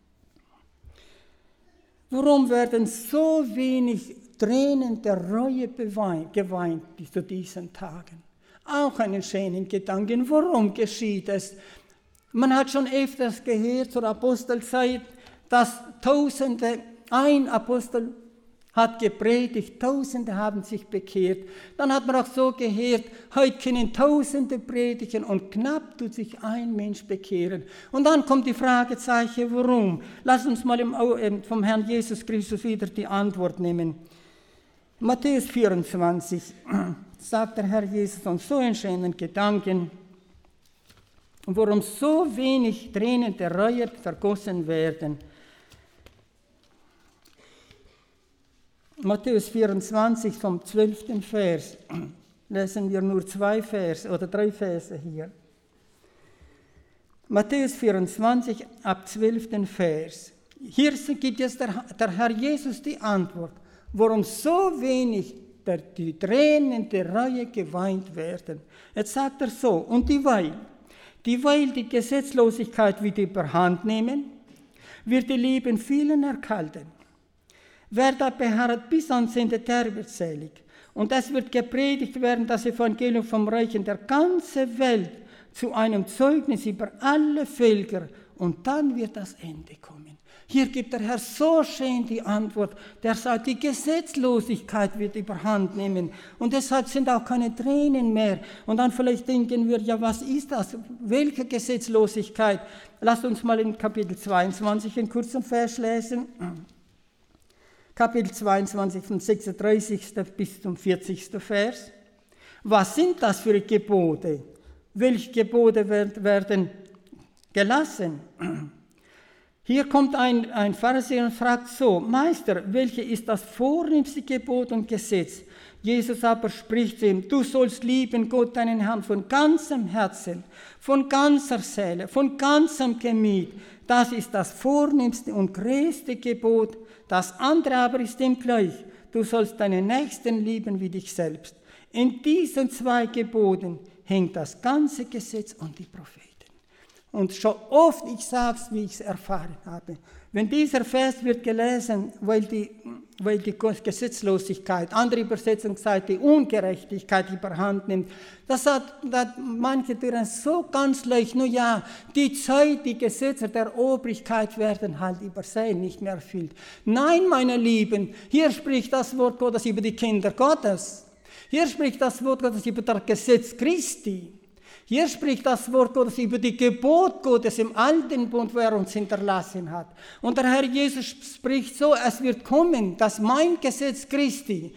Warum werden so wenig Tränen der Reue geweint zu diesen Tagen? Auch einen schönen Gedanken. Warum geschieht es? Man hat schon öfters gehört zur Apostelzeit, dass ein Apostel hat gepredigt, Tausende haben sich bekehrt. Dann hat man auch so gehört, heute können Tausende predigen und knapp tut sich ein Mensch bekehren. Und dann kommt die Fragezeichen, warum? Lass uns mal vom Herrn Jesus Christus wieder die Antwort nehmen. Matthäus 24 sagt der Herr Jesus uns so einen schönen Gedanken, warum so wenig Tränen der Reue vergossen werden. Matthäus 24 vom 12. Vers, lesen wir nur 2 Verse oder 3 Verse hier. Matthäus 24 ab 12. Vers. Hier gibt jetzt der Herr Jesus die Antwort, warum so wenig die Tränen der Reue geweint werden. Jetzt sagt er so, und dieweil die Gesetzlosigkeit wieder überhand nehmen, wird die Liebe vielen erkalten. Wer da beharrt bis ans Ende, der wird selig. Und es wird gepredigt werden, das Evangelium vom Reich in der ganzen Welt zu einem Zeugnis über alle Völker. Und dann wird das Ende kommen. Hier gibt der Herr so schön die Antwort. Der sagt, die Gesetzlosigkeit wird überhand nehmen. Und deshalb sind auch keine Tränen mehr. Und dann vielleicht denken wir, ja, was ist das? Welche Gesetzlosigkeit? Lasst uns mal in Kapitel 22 einen kurzen Vers lesen. Kapitel 22, vom 36. bis zum 40. Vers. Was sind das für Gebote? welche Gebote werden gelassen? Hier kommt ein Pharisäer und fragt so: Meister, welches ist das vornehmste Gebot und Gesetz? Jesus aber spricht zu ihm: Du sollst lieben Gott, deinen Herrn, von ganzem Herzen, von ganzer Seele, von ganzem Gemüt. Das ist das vornehmste und größte Gebot. Das andere aber ist ihm gleich: Du sollst deinen Nächsten lieben wie dich selbst. In diesen 2 Geboten hängt das ganze Gesetz und die Propheten. Und schon oft, ich sage es, wie ich es erfahren habe, wenn dieser Vers wird gelesen, weil die Gesetzlosigkeit, andere Übersetzung sagt, die Ungerechtigkeit überhand nimmt, das hat manche deren so ganz leicht, nur ja, die Zeit, die Gesetze der Obrigkeit werden halt übersehen, nicht mehr erfüllt. Nein, meine Lieben, hier spricht das Wort Gottes über die Kinder Gottes. Hier spricht das Wort Gottes über das Gesetz Christi. Hier spricht das Wort Gottes über die Gebot Gottes im alten Bund, wo er uns hinterlassen hat. Und der Herr Jesus spricht so: Es wird kommen, dass mein Gesetz Christi,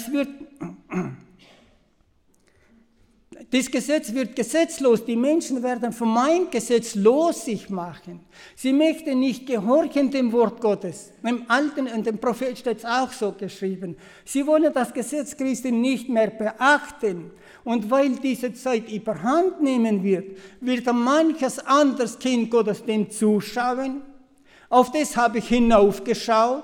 das Gesetz wird gesetzlos, die Menschen werden von meinem Gesetz los sich machen. Sie möchten nicht gehorchen dem Wort Gottes. Im Alten und dem Prophet steht es auch so geschrieben. Sie wollen das Gesetz Christi nicht mehr beachten. Und weil diese Zeit überhand nehmen wird manches anderes Kind Gottes dem zuschauen. Auf das habe ich hinaufgeschaut.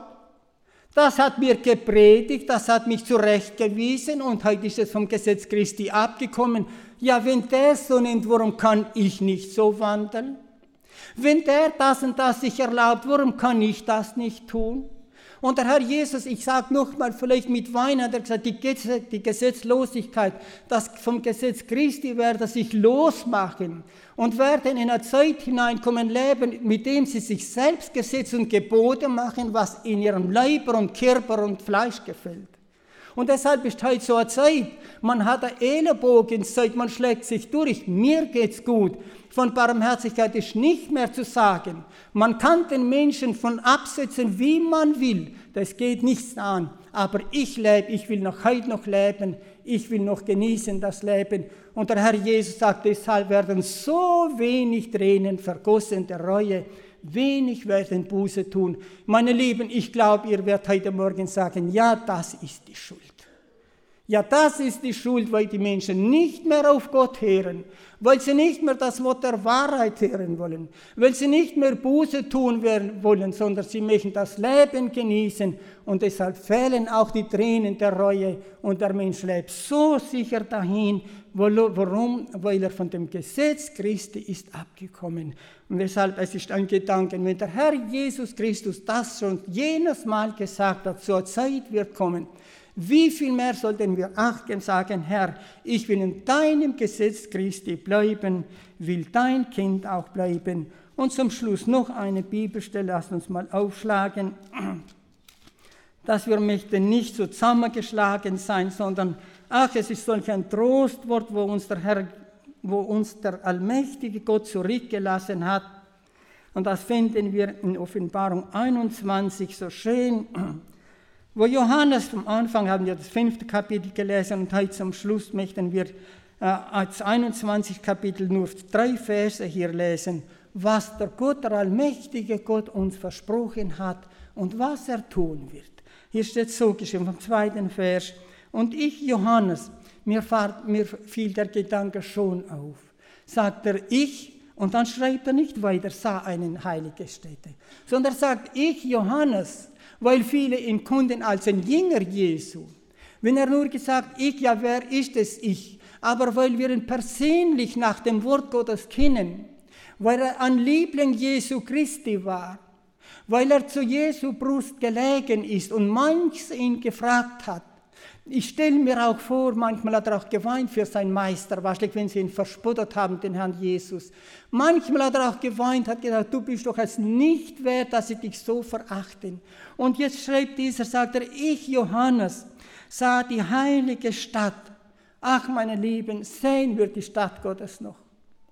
Das hat mir gepredigt, das hat mich zurechtgewiesen und heute ist es vom Gesetz Christi abgekommen. Ja, wenn der so nimmt, warum kann ich nicht so wandeln? Wenn der das und das sich erlaubt, warum kann ich das nicht tun? Und der Herr Jesus, ich sage nochmal, vielleicht mit Wein hat er gesagt, die Gesetzlosigkeit, das vom Gesetz Christi werde sich losmachen und werden in eine Zeit hineinkommen, leben, mit dem sie sich selbst Gesetze und Gebote machen, was in ihrem Leib und Körper und Fleisch gefällt. Und deshalb ist heute so eine Zeit, man hat eine Ellenbogenzeit, man schlägt sich durch, mir geht's gut. Von Barmherzigkeit ist nicht mehr zu sagen. Man kann den Menschen von absetzen, wie man will. Das geht nichts an. Aber ich lebe, ich will noch heute noch leben. Ich will noch genießen das Leben. Und der Herr Jesus sagt, deshalb werden so wenig Tränen vergossen der Reue. Wenig werden Buße tun. Meine Lieben, ich glaube, ihr werdet heute Morgen sagen, ja, das ist die Schuld. Ja, das ist die Schuld, weil die Menschen nicht mehr auf Gott hören, weil sie nicht mehr das Wort der Wahrheit hören wollen, weil sie nicht mehr Buße tun wollen, sondern sie möchten das Leben genießen und deshalb fehlen auch die Tränen der Reue und der Mensch lebt so sicher dahin. Warum? Weil er von dem Gesetz Christi ist abgekommen. Und deshalb, es ist ein Gedanke, wenn der Herr Jesus Christus das schon jenes Mal gesagt hat, zur Zeit wird kommen, wie viel mehr sollten wir achten, sagen, Herr, ich will in deinem Gesetz Christi bleiben, will dein Kind auch bleiben. Und zum Schluss noch eine Bibelstelle, lasst uns mal aufschlagen, dass wir möchten nicht so zusammengeschlagen sein, sondern, es ist solch ein Trostwort, wo uns der allmächtige Gott zurückgelassen hat. Und das finden wir in Offenbarung 21 so schön, wo Johannes vom Anfang, haben wir das 5. Kapitel gelesen und heute zum Schluss möchten wir als 21 Kapitel nur 3 Verse hier lesen, was der Gott, der allmächtige Gott uns versprochen hat und was er tun wird. Hier steht so geschrieben vom 2. Vers, und ich, Johannes, mir fiel der Gedanke schon auf, sagt er ich, und dann schreibt er nicht weiter, sah eine heilige Stätte, sondern er sagt ich, Johannes, weil viele ihn konnten als ein Jünger Jesu. Wenn er nur gesagt, ich, ja, wer ist es, ich? Aber weil wir ihn persönlich nach dem Wort Gottes kennen, weil er ein Liebling Jesu Christi war, weil er zu Jesu Brust gelegen ist und manches ihn gefragt hat. Ich stelle mir auch vor, manchmal hat er auch geweint für seinen Meister, wahrscheinlich, wenn sie ihn verspottet haben, den Herrn Jesus. Manchmal hat er auch geweint, hat gesagt, du bist doch es nicht wert, dass sie dich so verachten. Und jetzt schreibt dieser, sagt er, ich, Johannes, sah die heilige Stadt. Ach, meine Lieben, sehen wir die Stadt Gottes noch?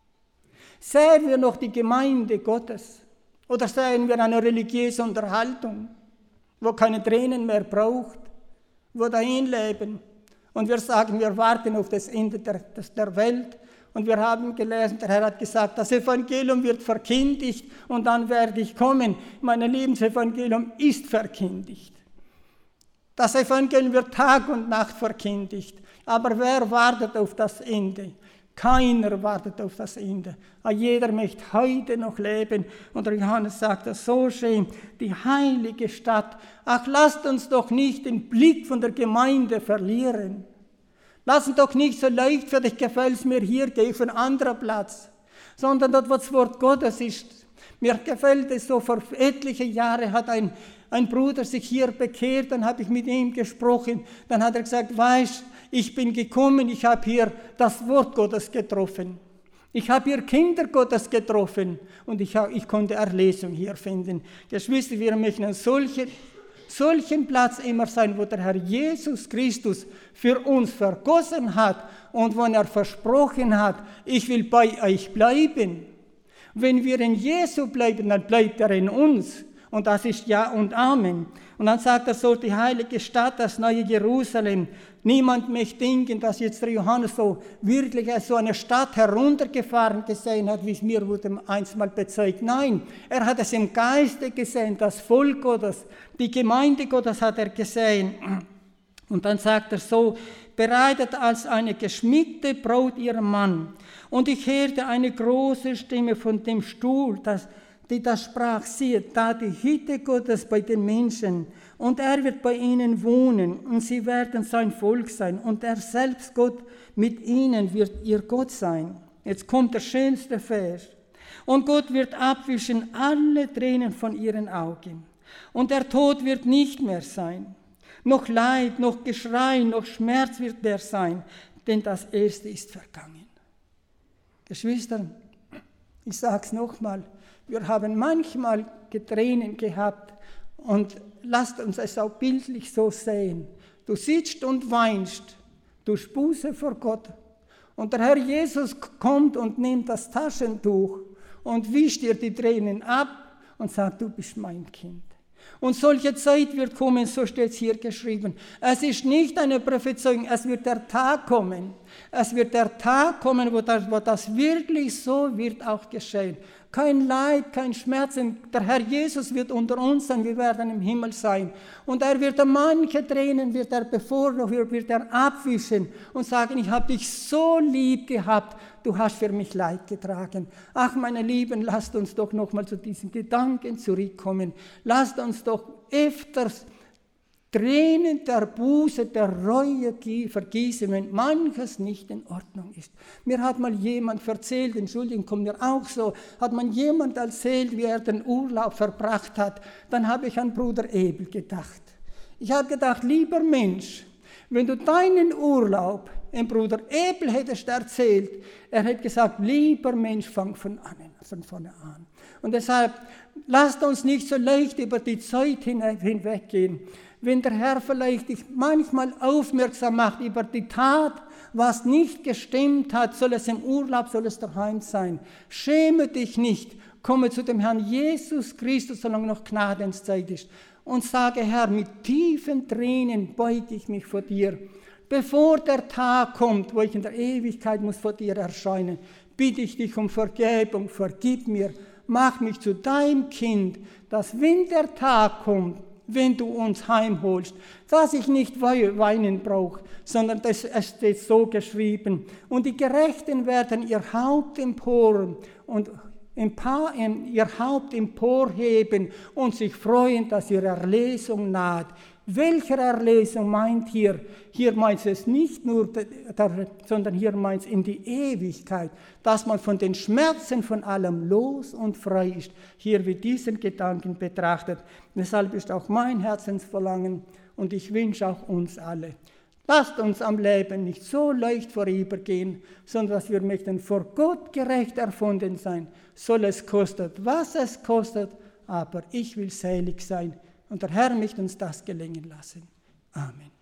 Sehen wir noch die Gemeinde Gottes? Oder sehen wir eine religiöse Unterhaltung, wo keine Tränen mehr braucht? Wo dahin leben und wir sagen, wir warten auf das Ende der Welt Und wir haben gelesen, der Herr hat gesagt, das Evangelium wird verkündigt und dann werde ich kommen. Mein Lebensevangelium ist verkündigt. Das Evangelium wird Tag und Nacht verkündigt. Aber wer wartet auf das Ende? Keiner wartet auf das Ende. Jeder möchte heute noch leben. Und der Johannes sagt das so schön, die heilige Stadt. Ach, lasst uns doch nicht den Blick von der Gemeinde verlieren. Lass uns doch nicht so leichtfertig, gefällt es mir hier, gehe ich auf einen anderen Platz. Sondern dort, wo das Wort Gottes ist. Mir gefällt es so, vor etlichen Jahren hat ein Bruder sich hier bekehrt, dann habe ich mit ihm gesprochen, dann hat er gesagt, weißt, ich bin gekommen, ich habe hier das Wort Gottes getroffen. Ich habe hier Kinder Gottes getroffen und ich konnte Erlösung hier finden. Geschwister, wir möchten an solchen Platz immer sein, wo der Herr Jesus Christus für uns vergossen hat und wo er versprochen hat, ich will bei euch bleiben. Wenn wir in Jesu bleiben, dann bleibt er in uns. Und das ist Ja und Amen. Und dann sagt er so, die heilige Stadt, das neue Jerusalem. Niemand möchte denken, dass jetzt der Johannes so wirklich so eine Stadt heruntergefahren gesehen hat, wie es mir wurde einmal bezeugt. Nein, er hat es im Geiste gesehen, das Volk Gottes, die Gemeinde Gottes hat er gesehen. Und dann sagt er so, bereitet als eine geschmückte Braut ihrem Mann. Und ich hörte eine große Stimme von dem Stuhl, die das sprach, siehe, da die Hütte Gottes bei den Menschen, und er wird bei ihnen wohnen, und sie werden sein Volk sein, und er selbst Gott mit ihnen wird ihr Gott sein. Jetzt kommt der schönste Vers. Und Gott wird abwischen alle Tränen von ihren Augen, und der Tod wird nicht mehr sein. Noch Leid, noch Geschrei, noch Schmerz wird der sein, denn das Erste ist vergangen. Geschwister, ich sage es nochmal, wir haben manchmal Tränen gehabt und lasst uns es auch bildlich so sehen. Du sitzt und weinst, du Buße vor Gott und der Herr Jesus kommt und nimmt das Taschentuch und wischt dir die Tränen ab und sagt, du bist mein Kind. Und solche Zeit wird kommen, so steht es hier geschrieben. Es ist nicht eine Prophezeiung, es wird der Tag kommen. Es wird der Tag kommen, wo das wirklich so wird auch geschehen. Kein Leid, kein Schmerz. Der Herr Jesus wird unter uns sein, wir werden im Himmel sein. Und er wird manche Tränen wird er abwischen und sagen, ich habe dich so lieb gehabt, du hast für mich Leid getragen. Ach, meine Lieben, lasst uns doch nochmal zu diesen Gedanken zurückkommen. Lasst uns doch öfters Tränen der Buße, der Reue vergießen, wenn manches nicht in Ordnung ist. Mir hat mal jemand erzählt, Entschuldigung, kommt mir auch so, hat man jemand erzählt, wie er den Urlaub verbracht hat. Dann habe ich an Bruder Ebel gedacht. Ich habe gedacht, lieber Mensch, wenn du deinen Urlaub dem Bruder Ebel hättest erzählt, er hätte gesagt, lieber Mensch, fang von vorne an. Und deshalb, lasst uns nicht so leicht über die Zeit hinweggehen. Wenn der Herr vielleicht dich manchmal aufmerksam macht über die Tat, was nicht gestimmt hat, soll es im Urlaub, soll es daheim sein. Schäme dich nicht, komme zu dem Herrn Jesus Christus, solange noch Gnadenszeit ist, und sage, Herr, mit tiefen Tränen beuge ich mich vor dir. Bevor der Tag kommt, wo ich in der Ewigkeit muss vor dir erscheinen, bitte ich dich um Vergebung, vergib mir, mach mich zu deinem Kind, dass wenn der Tag kommt, wenn du uns heimholst, dass ich nicht weinen brauche, sondern es steht so geschrieben. Und die Gerechten werden ihr Haupt emporheben und sich freuen, dass ihre Erlösung naht. Welche Erlösung meint hier? Hier meint es nicht nur, sondern hier meint es in die Ewigkeit, dass man von den Schmerzen von allem los und frei ist. Hier wird diesen Gedanken betrachtet. Deshalb ist auch mein Herzensverlangen und ich wünsche auch uns alle. Lasst uns am Leben nicht so leicht vorübergehen, sondern dass wir möchten vor Gott gerecht erfunden sein. Soll es kostet, was es kostet, aber ich will selig sein. Und der Herr möchte uns das gelingen lassen. Amen.